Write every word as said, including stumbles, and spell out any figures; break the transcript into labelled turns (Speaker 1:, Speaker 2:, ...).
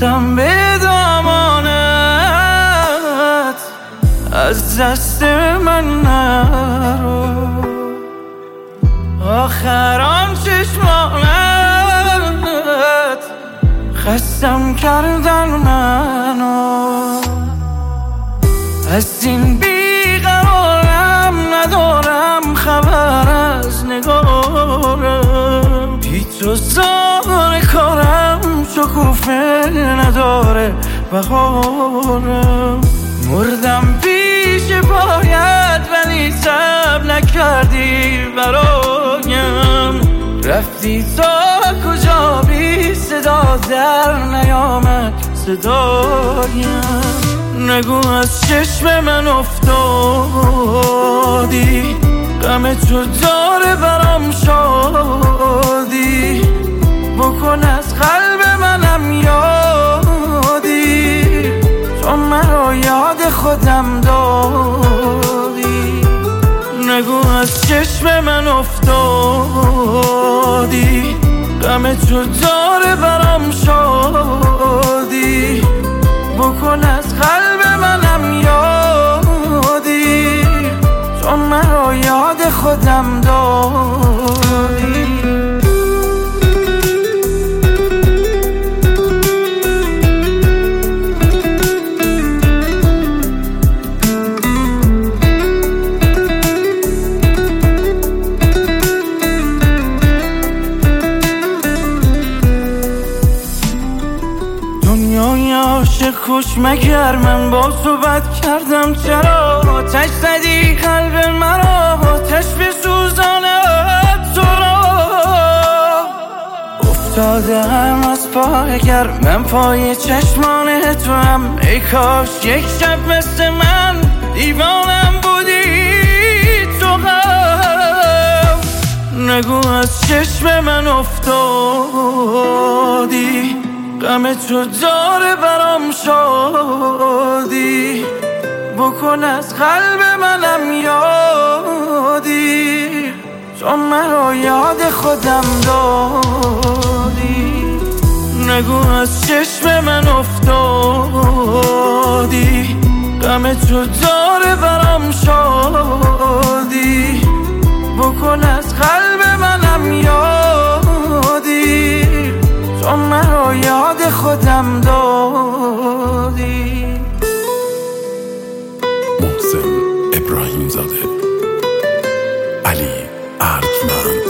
Speaker 1: بستم به دامانت، از دست من نرو. آخر آن چشمانت خستم کردن منو، از این بیقرارم ندارم خبر از نگارم. بی تو زار کارم شکوفه نداره بهارم. مردم پیش پایت ولی صبر نکردی برایم. رفتی تا کجا بی صدا در نیامد صدایم. نگو از چشم من افتادی، غم تو داره برام شادی. بکن از قلب منم یادی، تو مرا یاد خودم دادی. نگو از چشم من افتادی، غم تو داره برام شادی. بکن از قلب منم یادی، تو مرا یاد خودم دادی. دنیای عاشق کش مگر من با تو بد کردم؟ چرا آتش زدی قلب مرا، آتش بسوزاند تو را. افتادم از پای گر من پای چشمان تو هم. ای کاش یک شب مثل من دیوانم بودی تو هم. نگو از چشم من افتادی، غم تو داره برام شادی. بکن از قلب منم یادی، تو مرا یاد خودم دادی. نگو از چشم من افتادی، غم تو داره برام شادی. بکن از قلب منم یادی، تو مرا یاد خودم دادی.
Speaker 2: محسن ابراهیم زاده، علی ارجمند.